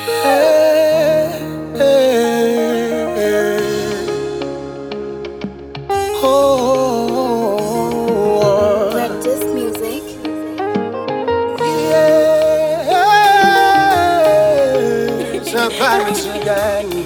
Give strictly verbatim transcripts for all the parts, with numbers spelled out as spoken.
Hey, hey, hey. Oh, Practice music. yeah. Surprise gani?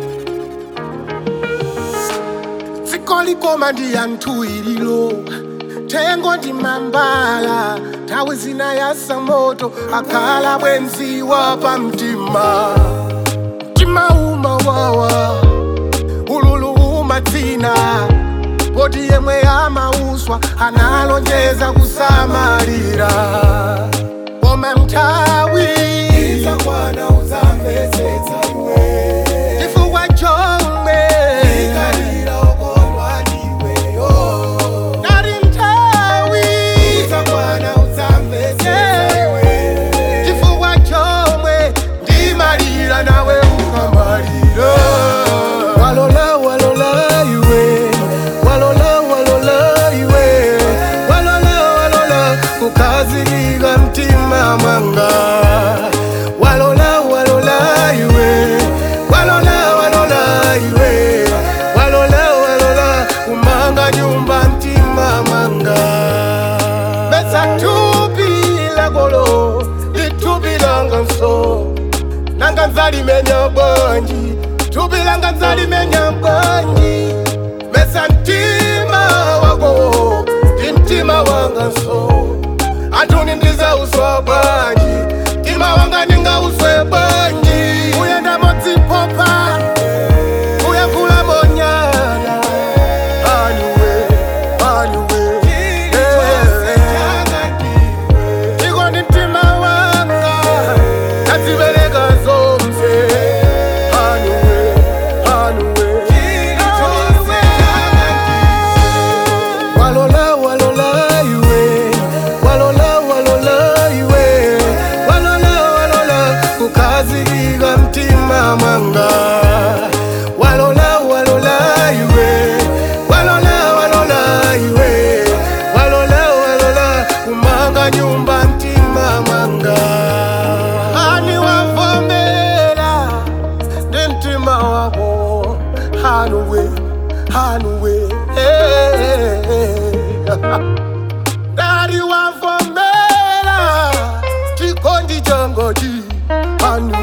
Sikoli komandi yantu ililo tengo ndi mambala tawe zina ya samoto akala bwenzi wapa mtima mtima uma wawa ululu uma tina poti yemwe amauswa analonjeza kusamalira koma mtawi izakwana uzamvetsetsa iwe chifukwa chomwe ikalira okondwa ndiweyo nari mtawi izakwana uzamvetsetsa iwe chifukwa chomwe ndimalira nawe ukamalira walola walola iwe walola walola iwe walola walola kukazilika mtima mwanga walola walola iwe walola walola iwe walola walola kumanga nyumba mtima mwanga besa tupila golo litupilanga nso nanga nzalimenya bwanji tupilanga nzalimenya bwanji besa mtima wako ndi mtima wanga nso atuni ndiza uswa bwanji mtima wanga ninga uswe bwanji uyenda modzipopa uyakula monyana aniwe aniwe iko ndi mtima wanga tazibereka zonse aniwe aniwe walola walola iwe walola walola iwe walola walola kukazilika mtima mwanga walola walola iwe walola walola iwe walola walola kumanga nyumba mtima mwanga ani wavomera ndi mtima wako hanuwe hanuwe hey, hey, hey. Dari wavomera chikondi changochi hanuwe